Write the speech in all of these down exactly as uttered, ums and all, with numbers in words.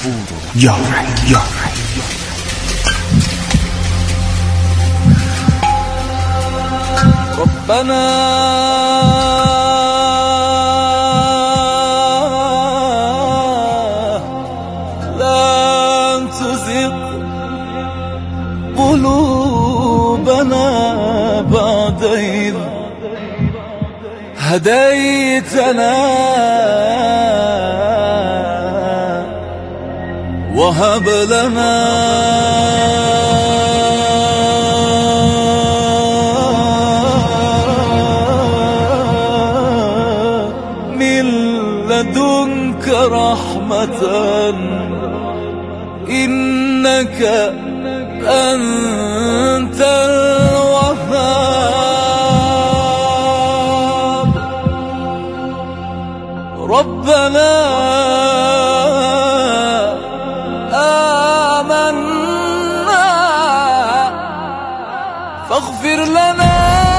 یا رنگ یا رنگ. ربنا لا تزغ قلوبنا بعد إذ هديتنا وهب لنا من لدنك رحمة إنك أنت الوهاب. ربنا آمنا فاغفر لنا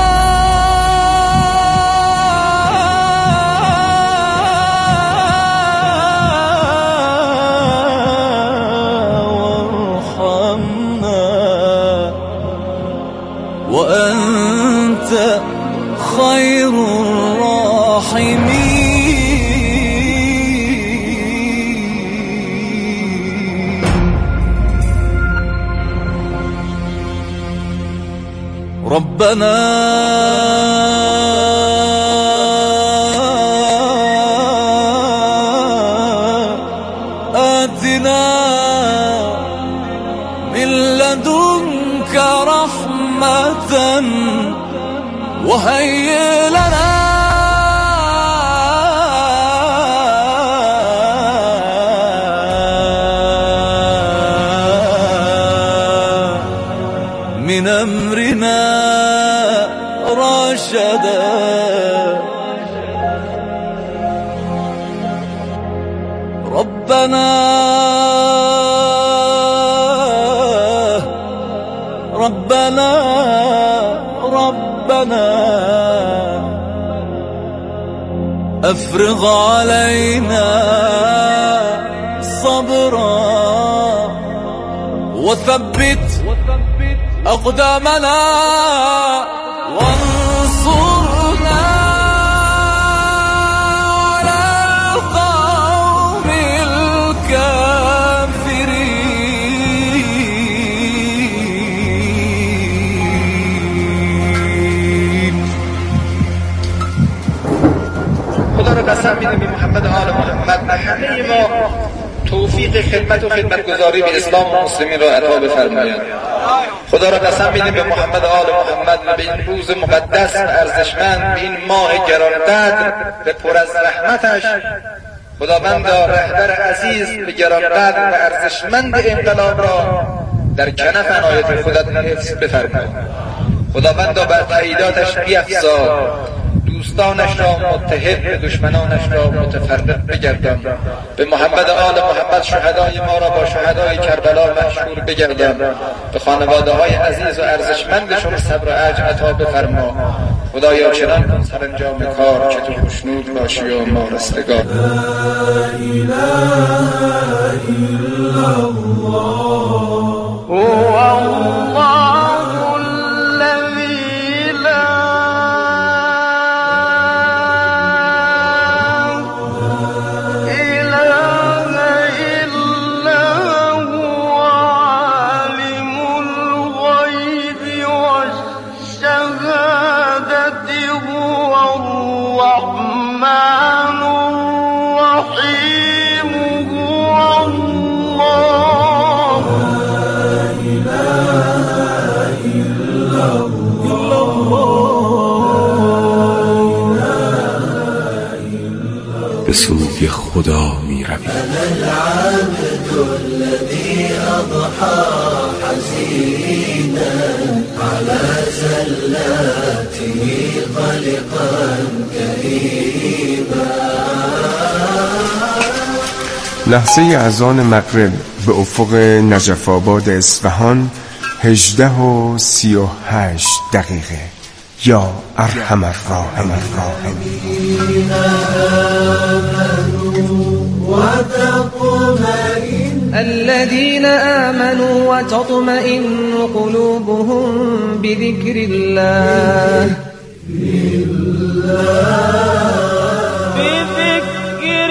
وأنت خير الراحمين. ربنا آتنا من لدنك رحمة وهيئ لنا من أمرنا رشدا. ربنا ربنا ربنا أفرغ علينا صبرا وثبت أقدامنا وانصرنا على القوم الكافرين. خدا را قسم میدیم به محمد و آل محمد همه ما توفیق خدمت و خدمتگزاری به اسلام و مسلمین را عطا بفرماید. خدا را قسم میدیم به محمد و آل محمد و به این روز مقدس و ارزشمند، به این ماه گرانقدر به پر از رحمتش، خداوندا رهبر عزیز به گرانقدر و ارزشمند انقلاب را در کنف عنایت خودت حفظ بفرما. خداوندا بر تاییداتش بیفزا، دوستانش را متحد به دشمنانش را متفرق بگردان. به محمد آل محمد شهدای ما را با شهدای کربلا مشهور بگردان. به خانواده های عزیز و ارزشمندشون صبر و اجر عطا بفرما. خدایا چنان کن سرانجام کار که تو خوشنود باشی و ما رستگار. لا اله الا الله هو الله الذي لا به سوی خدا می رویم. أنا العبد الذي أضحى حزينا على زلاته قلقا كئيبا. لحظه اذان مغرب به افق نجف آباد اصفهان هجده و سی و هشت دقیقه. یا ارحم الراحمین. الذين آمنوا وتطمئن قلوبهم بذكر الله بذكر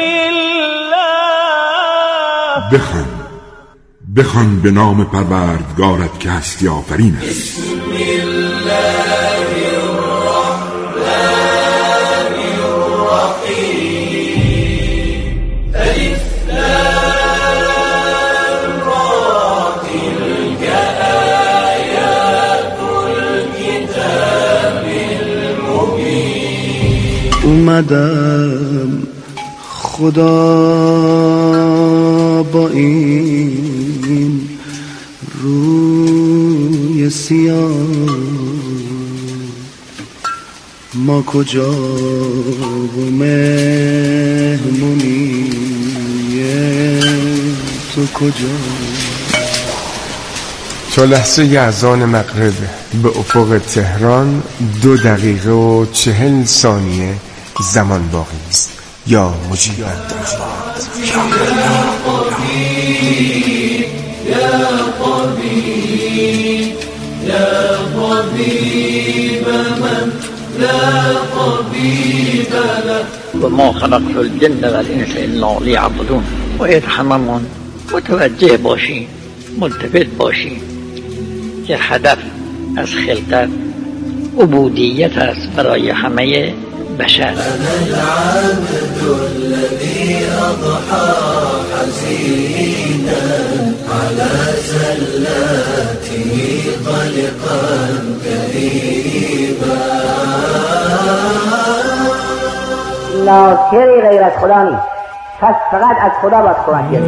الله. بخوان بخوان به نام پروردگارت که هستی آفرین است. بسم الله الرحمن الرحیم. الف لام را تلك آیات الکتاب المبین. اومدم خدا با این روی سیاه ما کجا و مهمونی تو کجا. تا لحظه اذان مغرب به افق تهران دو دقیقه و چهل ثانیه زمان باقی است. یا مجیب الدعوات یا طبیب یا طبیب یا طبیب من لا طبیب له. وما خلقت الجن والانس الا ليعبدون. باید هممون متوجه باشیم، ملتفت باشیم که هدف از خلقت عبودیت است برای همه بشر. أنا العبد الذي أضحى حزينا على زلاته قلقا كئيبا. ناصری غیر از خدا نیست، پس فقط از خدا باید کمک گرفت.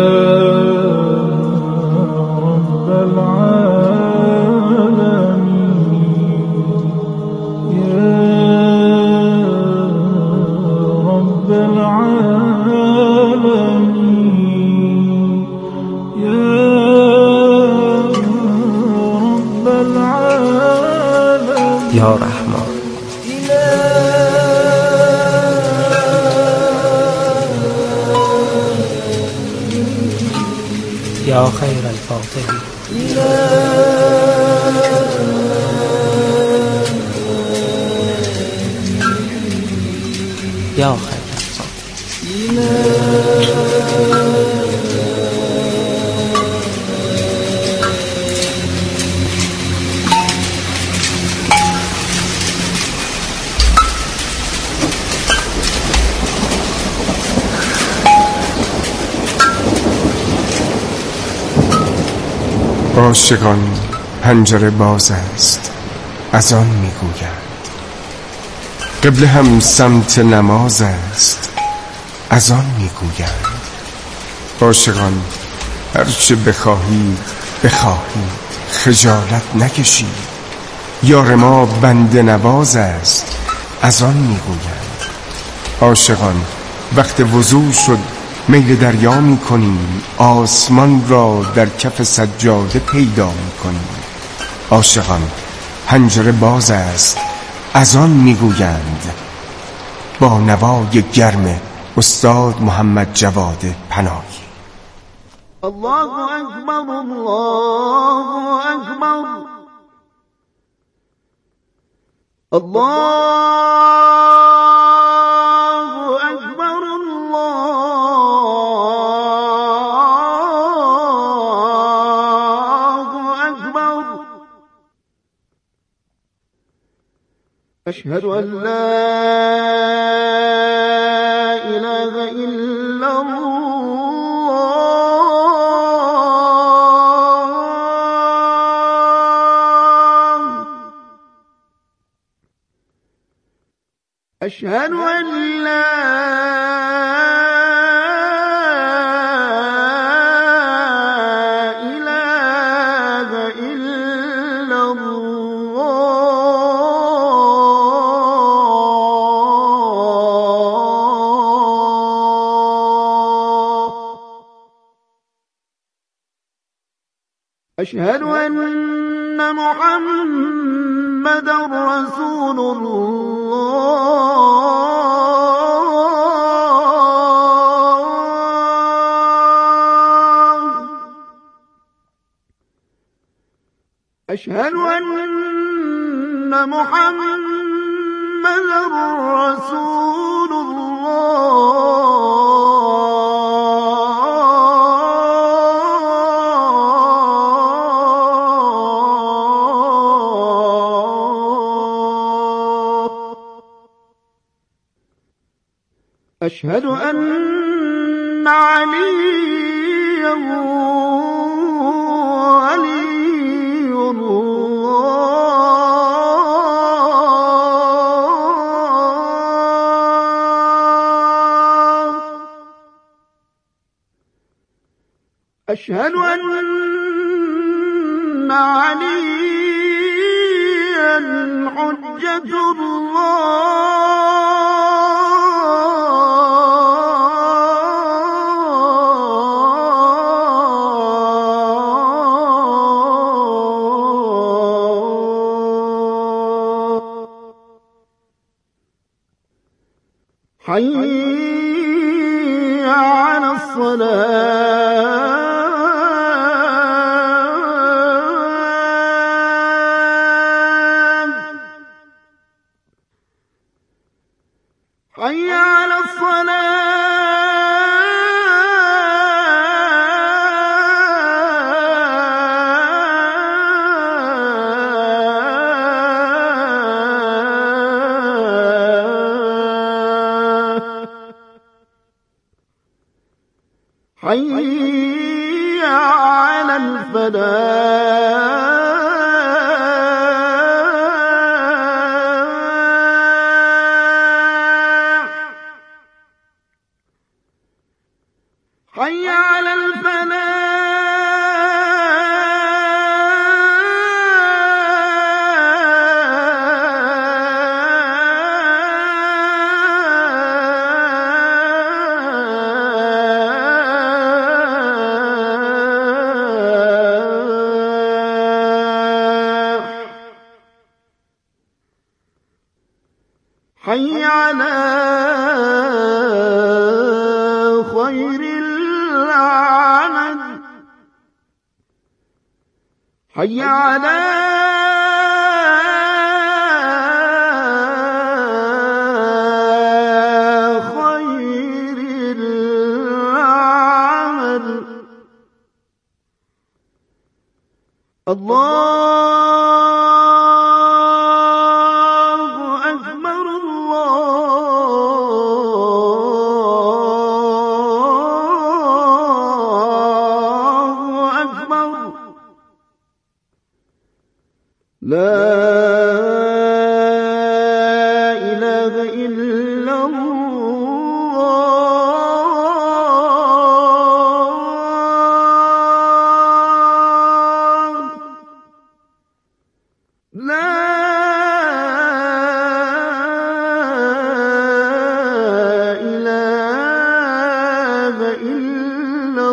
یا رحمان. یا خیر الفاتحین. یا خیر عاشقان پنجره باز است، اذان میگویند. قبله هم سمت نماز است، اذان میگویند. عاشقان هرچه بخواهید بخواهید، خجالت نکشید. یار ما بنده نواز است، اذان میگویند. عاشقان وقت وضو شد میل دریا می کنیم، آسمان را در کف سجاده پیدا می کنیم. عاشقان پنجره باز است، اذان می گویند. با نوای گرم استاد محمد جواد پناهی. الله اکبر الله اکبر الله أشهد أن لا إله إلا الله. أشهد أن لا أشهد أن محمد رسول الله. أشهد أن محمدا رسول الله. أشهد أن عليا ولي الله. أشهد أن عليا حجة الله. حي على الصلاة. حي على الصلاة. حي على الفلاح. حي على الفلاح. حي على خير العمل. حي على خير العمل. الله أكبر الله أكبر. لا إله إلا الله. لا إله إلا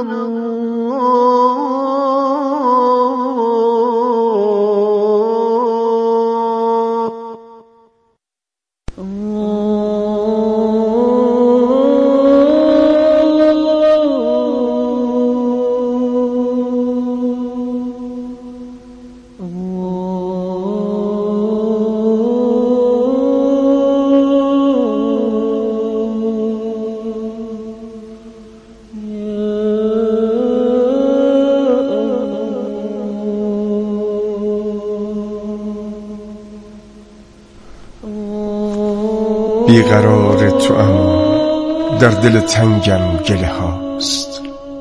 بیقرار تو اما در دل تنگم گله هاست.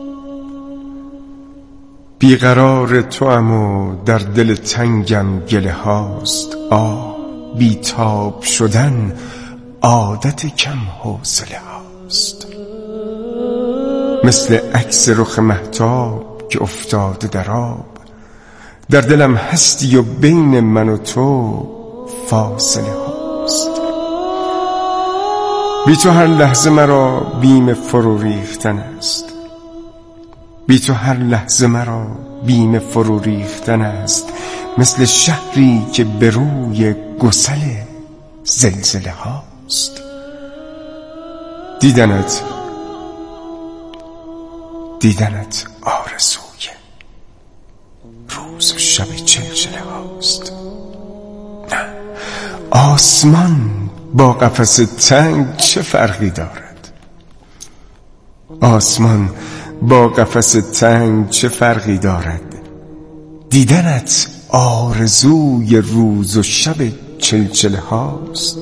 بیقرار تو اما در دل تنگم گله هاست. آه بیتاب شدن عادت کم حوصله هاست. مثل عکس رخ مهتاب که افتاده در آب، در دلم هستی و بین من و تو فاصله هاست. بی تو هر لحظه مرا بیم فرو ریختن است. بی تو هر لحظه مرا بیم فرو ریختن است. مثل شهری که به روی گسل زلزله هاست. دیدنت دیدنت آرزوی روز و شب. شب چلچله هاست. نه، آسمان با قفس تنگ چه فرقی دارد؟ آسمان با قفس تنگ چه فرقی دارد؟ دیدنت آرزوی روز و شب چلچله هاست.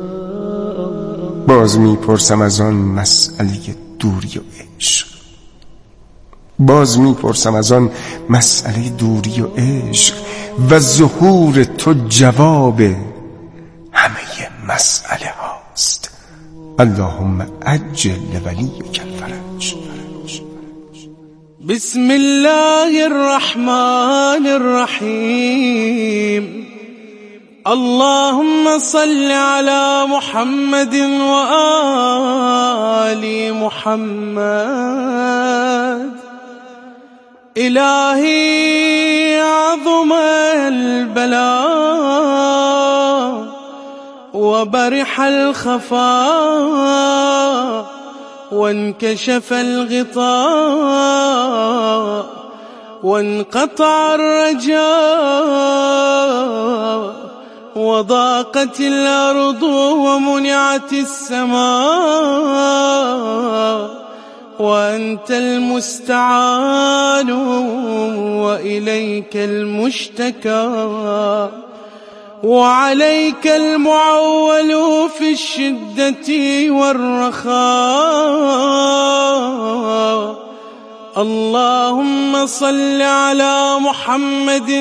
باز میپرسم از آن مسئله دوری و عشق. باز میپرسم از آن مسئله دوری و عشق و ظهور تو جواب همه مسئله هاست. اللهم عجل لولیک الفرج. بسم الله الرحمن الرحيم. اللهم صل على محمد وآل محمد. إلهي عظم البلاء وبرح الخفاء وانكشف الغطاء وانقطع الرجاء وضاقت الأرض ومنعت السماء وأنت المستعان وإليك المشتكى وعليك المعول في الشدة والرخاء. اللهم صل على محمد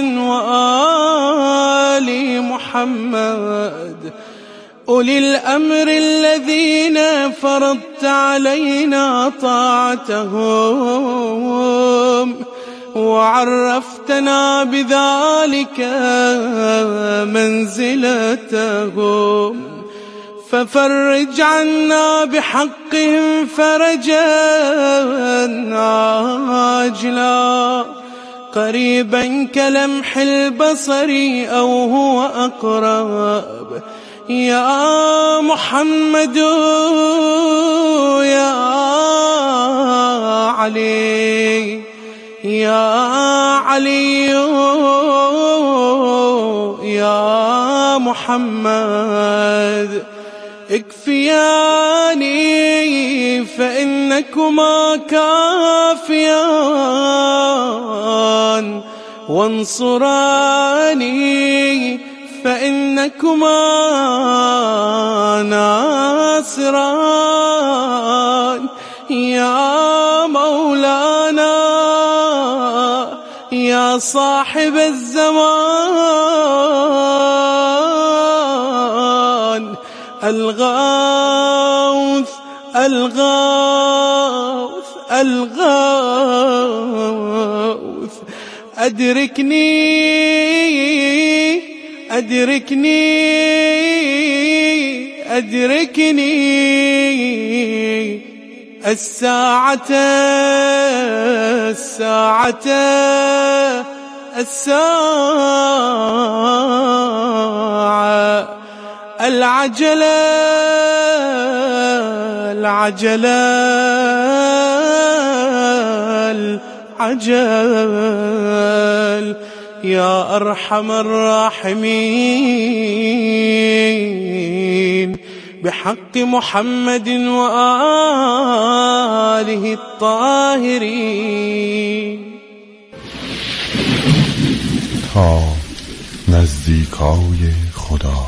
وآل محمد أولي الأمر الذين فرضت علينا طاعتهم وعرفتنا بذلك منزلتهم، ففرج عنا بحقهم فرجا عاجلا قريبا كلمح البصر أو هو أقرب. يا محمد يا علي يا علي يا محمد اكفياني فإنكما كافيان وانصراني فإنكما ناصران. يا مولانا يا صاحب الزمان الغوث الغوث الغوث أدركني أدركني أدركني الساعة الساعة الساعة العجلة العجلة العجل. يا أرحم الراحمين بحق محمد وآله الطاهرين. تا نزدیکای خدا.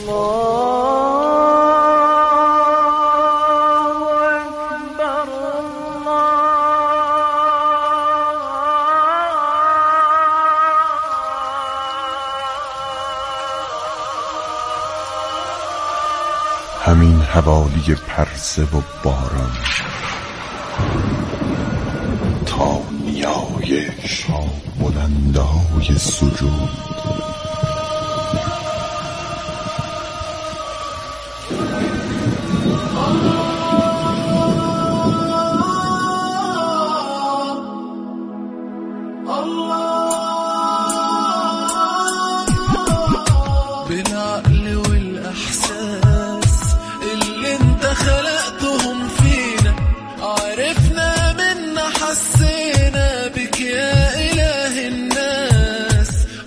همین حوالی پرسه و باران تا نیایش ها بلندای سجود بالعقل والإحساس اللي انت خلقتهم فينا عرفنا منا حسينا بك يا إله الناس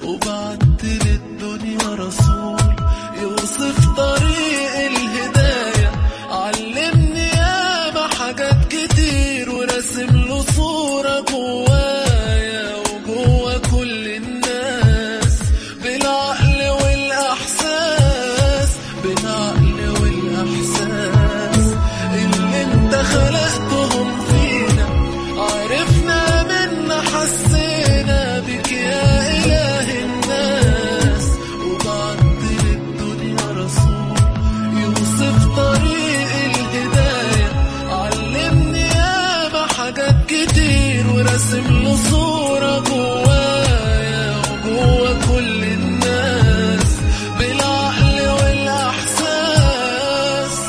له صورة جوايا وجوا كل الناس بالعقل والإحساس.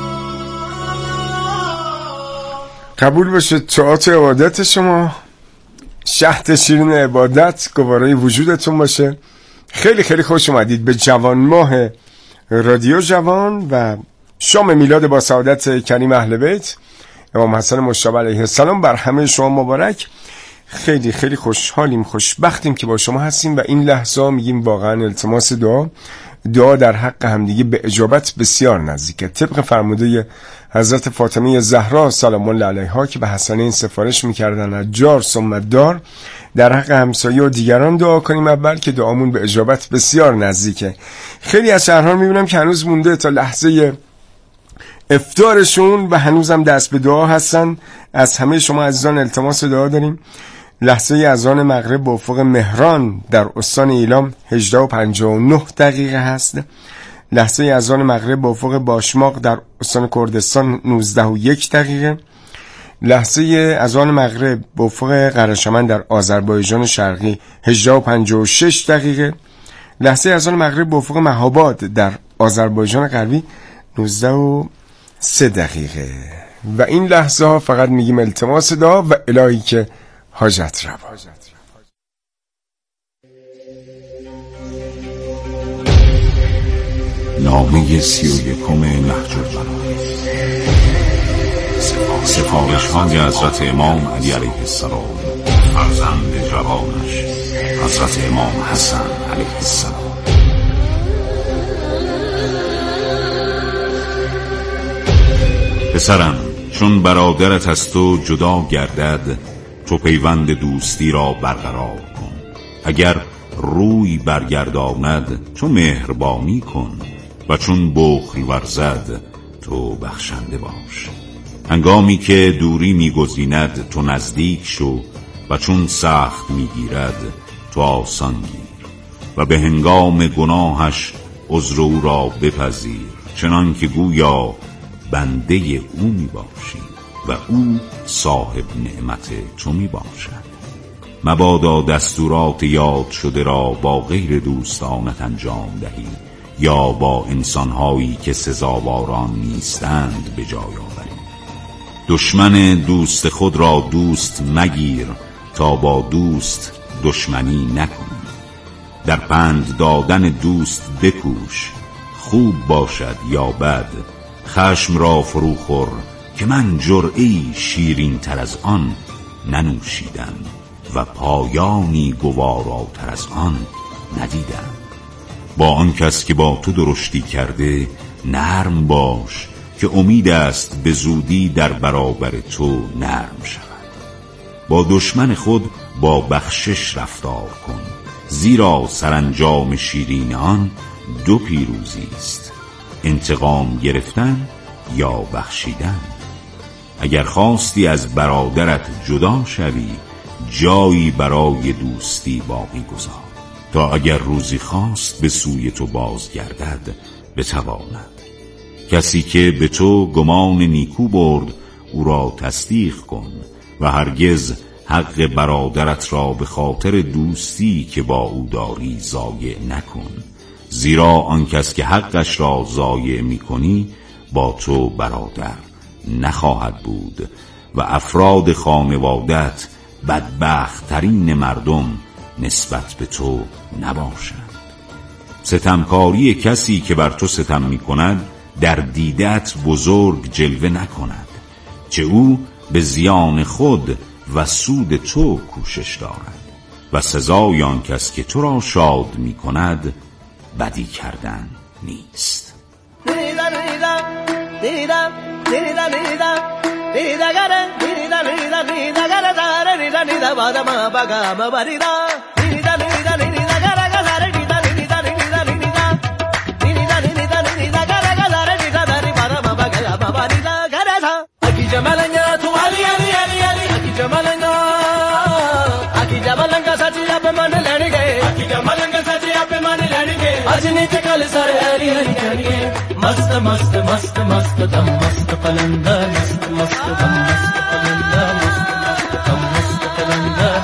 قبول باشه تئاتر عبادت شما، شهد شیرین عبادت گوارای وجودتون باشه. خیلی خیلی خوش اومدید به جوان ماه رادیو جوان و شام میلاد با سعادت کریم اهل بیت امام حسن مجتبی علیه السلام بر همه شما مبارک. خیلی خیلی خوشحالیم، خوشبختیم که با شما هستیم و این لحظه میگیم واقعا التماس دعا دعا در حق همدیگه به اجابت بسیار نزدیکه، طبق فرموده حضرت فاطمه زهرا سلام الله علیها که به حسنین سفارش میکردن از جار ثم دار در حق همسایه و دیگران دعا کنیم اول که دعامون به اجابت بسیار نزدیکه. خیلی از شهرها میبینم که هنوز مونده تا لحظه افطارشون و هنوزم دست به دعا هستن. از همه شما عزیزان التماس دعا داریم. لحظه اذان مغرب به افق مهران در استان ایلام هجده و پنجاه و نه دقیقه هست. لحظه اذان مغرب به افق باشماق در استان کردستان نوزده و یک دقیقه. لحظه اذان مغرب به افق قره‌شمن در آذربایجان شرقی هجده و پنجاه و شش دقیقه. لحظه اذان مغرب به افق مهاباد در آذربایجان غربی نوزده و سه دقیقه. و این لحظه ها فقط میگیم التماس دعا و الهی که حاجت روا. نامه سی و یکم نهج البلاغه، سفارش های حضرت امام علی علیه السلام فرزند جوانش حضرت امام حسن علیه السلام. پسرم، چون برادرت از تو جدا گردد تو پیوند دوستی را برقرار کن. اگر روی برگرداند تو مهربانی کن و چون بخل ورزد تو بخشنده باش. هنگامی که دوری میگزیند تو نزدیک شو و چون سخت میگیرد تو آسان گیر و به هنگام گناهش عذر او را بپذیر، چنان که گویا بنده او می باشی و او صاحب نعمت تو می باشد. مبادا دستورات یاد شده را با غیر دوستانت انجام دهی یا با انسانهایی که سزاواران نیستند به جای آوری. دشمن دوست خود را دوست مگیر تا با دوست دشمنی نکنی. در پند دادن دوست بکوش، خوب باشد یا بد. خشم را فرو خور که من جرعه‌ای شیرین تر از آن ننوشیدم و پایانی گواراتر از آن ندیدم. با آن کس که با تو درشتی کرده نرم باش که امید است به زودی در برابر تو نرم شود. با دشمن خود با بخشش رفتار کن، زیرا سرانجام شیرین آن دو پیروزی است: انتقام گرفتن یا بخشیدن. اگر خواستی از برادرت جدا شوی جایی برای دوستی باقی گذار تا اگر روزی خواست به سوی تو بازگردد بتواند. کسی که به تو گمان نیکو برد او را تصدیق کن و هرگز حق برادرت را به خاطر دوستی که با او داری ضایع نکن، زیرا آن کس که حقش را ضایع می کنی با تو برادر نخواهد بود و افراد خانوادت بدبخت ترین مردم نسبت به تو نباشند. ستمکاری کسی که بر تو ستم می کند در دیدت بزرگ جلوه نکند، چه او به زیان خود و سود تو کوشش دارد و سزای آن کس که تو را شاد می کند بدی کردن نیست. मस्त मस्त मस्त मस्त दम मस्त पलंदा मस्त मस्त दम मस्त पलंदा मस्त मस्त दम मस्त पलंदा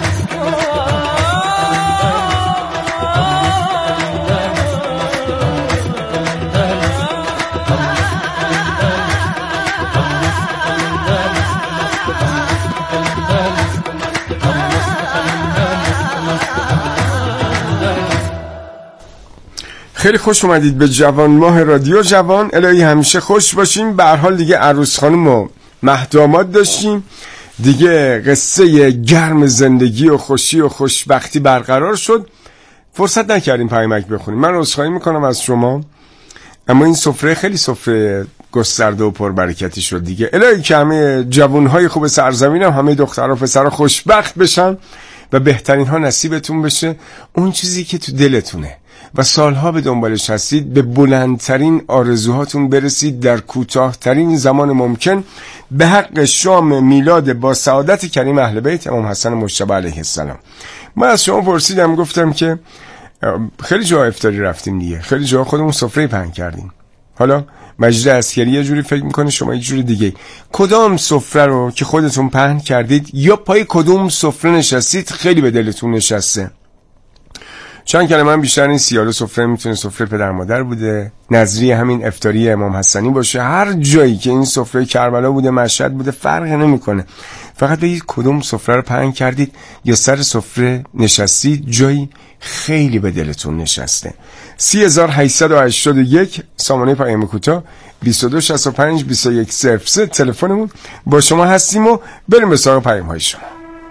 خیلی خوش اومدید به جوان ماه رادیو جوان. الهی همیشه خوش باشیم. به هر حال دیگه عروس خانم و مهداماد داشتیم دیگه، قصه گرم زندگی و خوشی و خوشبختی برقرار شد، فرصت نکردیم پیامک بخونیم. من عذرخواهی میکنم از شما، اما این سفره خیلی سفره گسترده و پربرکتی شد دیگه. الهی که همه جوانهای خوب سرزمینم، همه دخترها و پسرها خوشبخت بشن و بهترین ها نصیبتون بشه. اون چیزی که تو دلتونه و سالها به دنبالش هستید، به بلندترین آرزوهاتون برسید در کوتاهترین زمان ممکن، به حق شام میلاد با سعادت کریم اهل بیت امام حسن مجتبی علیه السلام. من از شما پرسیدم، گفتم که خیلی جا افطاری رفتیم دیگه، خیلی جا خودمون سفره پهن کردیم. حالا مجید عسکری یه جوری فکر میکنه، شما یه جوری دیگه. کدام سفره رو که خودتون پهن کردید یا پای کدوم سفره نشستید خیلی به دلتون نشسته؟ چند کلمه من بیشتر این سیاله سفره میتونه سفره پدر مادر بوده، نظری همین افطاری امام حسنی باشه، هر جایی که این سفره کربلا بوده، مشهد بوده، فرق نمیکنه. فقط بگید کدوم سفره رو پهن کردید یا سر سفره نشستید جایی خیلی به دلتون نشسته. سی هزار هشتصد و هشتاد و یک سامانه پیام کوتاه بیست و دو شصت و پنج بیست و یک صفر سه تلفنمون. با شما هستیم و بریم به سراغ پیام های شما.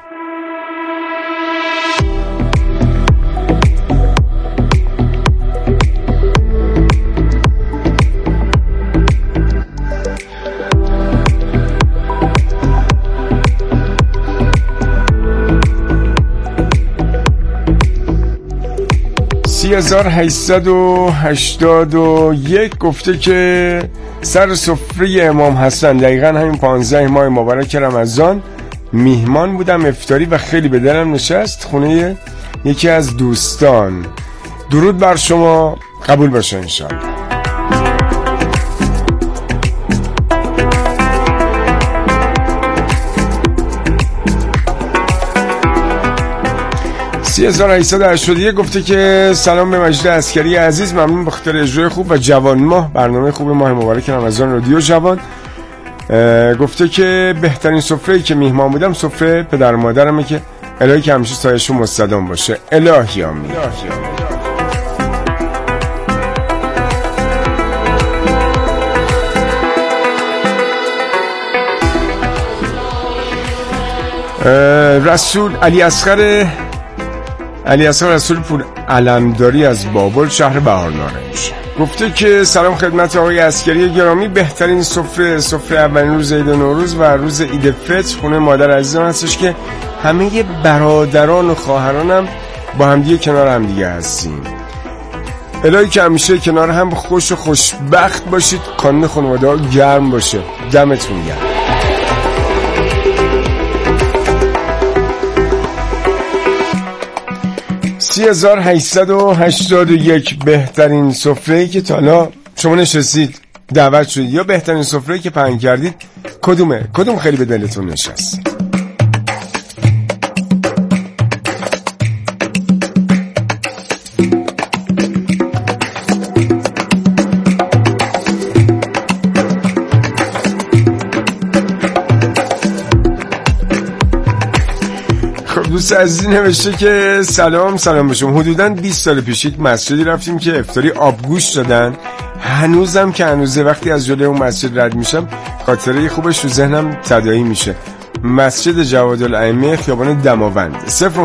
سی هزار هشتصد و هشتاد و یک گفته که سر سفره امام حسن دقیقا همین پانزده ماه مبارک رمضان میهمان بودم افطاری و خیلی به دلم نشست، خونه یکی از دوستان. درود بر شما، قبول باشه انشاءالله. سی هزار و هشتصد و هشتاد و یک گفته که سلام به مجید عسکری عزیز، ممنون به خاطر اجرای خوب و جوان ماه، برنامه خوب ماه مبارک رمضان رادیو جوان. گفته که بهترین سفره‌ای که میهمان بودم سفره پدر و مادرمه که الهی که همیشه سایه‌شون مستدام باشه. الهی آمین. رسول علی اصغر علی اصغر رسول پور علمداری از بابل شهر بهارنارنج گفته که سلام خدمت آقای عسکری گرامی، بهترین سفره سفره اولین روز عید نوروز و روز عید فطر خونه مادر عزیزم هستش که همه برادران و خواهرانم با همدیگه کنار همدیگه هستیم. الهی که همیشه کنار هم خوش و خوشبخت باشید، کانون خانواده ها گرم باشه. دمتون گرم. سی هزار هشتصد و هشتاد و یک بهترین سفره‌ای که تا حالا شما نشستید دعوت شدید یا بهترین سفره‌ای که پهن کردید کدومه؟ کدوم خیلی به دلتون نشست؟ دوست عزیزی نوشته که سلام سلام بشم، حدوداً بیست سال پیش یک مسجدی رفتیم که افطاری آبگوش دادن. هنوزم که هنوزه وقتی از جلوی اون مسجد رد میشم خاطره خوبش تو ذهنم تداعی میشه. مسجد جواد الائمه خیابان دماوند. صفر